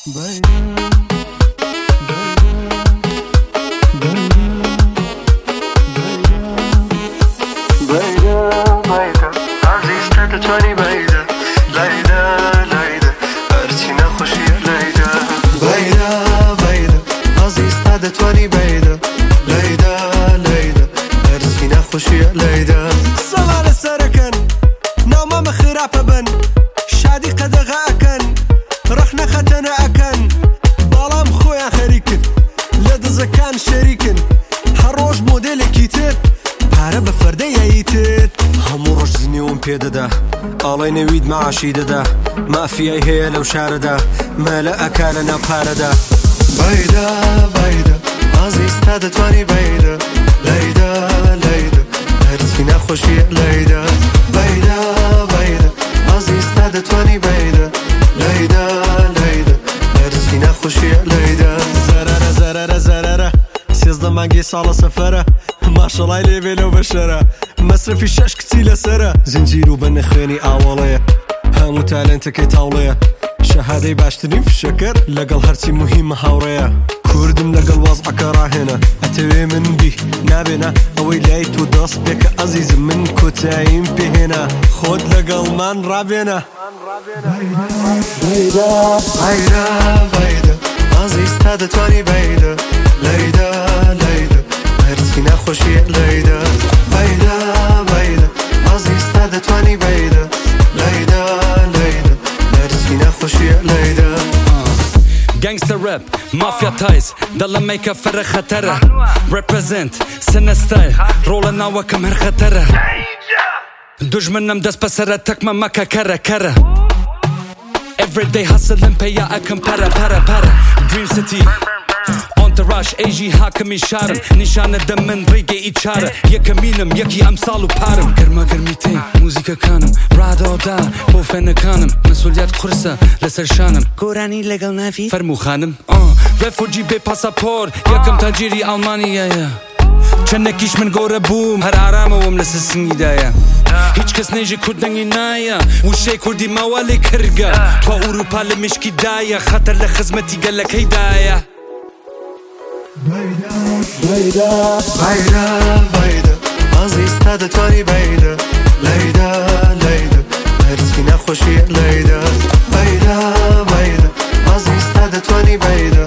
دەتوانی بەیدا لایدا لایدا هەرچی نەخۆشیە لایدا بەیدا بەیدا ئازیستا دەتوانی بەیدا لایدا لایدا هەرچی نەخۆشیە لایدا سەڵا لەسەرەکەن ناومەمە خراپە بن شادی قەدەغا ئەکەن ڕەخنە خەتەنە ئەکەن باڵام خۆیان خەریکن لە دزەکان شەریکن هەر ڕۆژ مۆدێلێکی تر پارە بە فەردەیەی تر هەموو ڕۆژ زنیوم پێدەدا ئاڵی نەوید مەعاشی دەدا مافیای هەیە لەو شارەدا مەلە ئەکا لە ناوپارەدا بەیدا بەیدا ئازیستا دەتوانی بەیدا لەیدا لەیدا هەرچی نەخۆشیە لەیدا بەیدا بەیدا ئازیستا دەتوانی بەیدا لەیدا لەیدا هەرچی نەخۆشیە لەیدا زەرەرە زەرەرە زەرەرە سێزدە مانگی ساڵە سەفەرە ماشەڵای لێبێ لەو بەشەرە مەسرفی شەش کچی لەسەرە زنجیر و بە نەخوێنی ئاوەڵەیە هەموو تالێنتەکەی تاوڵەیە شەهادەی باشترین فشەکەر لەگەڵ هەرچی موهیمە هاوڕێیە کوردم لەگەڵ وەزعەکە ڕاهێنە ئەتەوێ من بی نابێنە ئەوەی لای تۆ دەست پێکە ئەزیزم من کۆتاییم پێهێنا خۆت لەگەڵمان ڕابێنە بەیدا بەیدا بەیدا ئازیستا دەتوانی بەیدا لەیدا لەیدا هەرچی نەخۆشیە لەیدا بەیدا بەیدا ئازیستا دەتوانی بەیدا لەیدا لەیدا هەرچی نەخۆشیە لەیدا Gangster rap, mafia ties, دەڵە مەیکە فەرە خەتەرە Represent, سنە ستایل, ڕۆڵە ناوەکەم هەر خەتەرە دوژمنم دەست بەسەرە تەکمە مەکە کەرە کەرە Everyday hustling پێیا ئەکەم پەرە پەرە پەرە Dream City Entourage ئەیژی هاکەمی شارم نیشانە دە من ڕێگەی ئیچارە یەکەمینم یەکی ئەمساڵ و پارم گەرمە گەرمی تێ موزیکەکانم ڕادەوەدا بۆ فێنەکانم مەسئولیات قورسە لەسەر شانم گۆرانی لەگەڵ ناوی فەرموو خانم ڕێفوجی بێ پاسەپۆر یەکەم تاجیری ئەڵمانیایە چەندێکیش من گۆرە بووم هەر ئارامەوەم لەسەر سنگیدایە هیچ کەس نێژی کوردەنگی نایە وشەی کوردی ماوە لێ کەرگە تۆ ئوروپا لە مشکیدایە خەتەر لە خزمەتی گەلەکەیدایە بەیدا بەیدا بەیدا بەیدا ئازیستا دەتوانی بەیدا لەیدا لەیدا هەرچی نەخۆشیە لەیدا بەیدا بەیدا ئازیستا دەتوانی بەیدا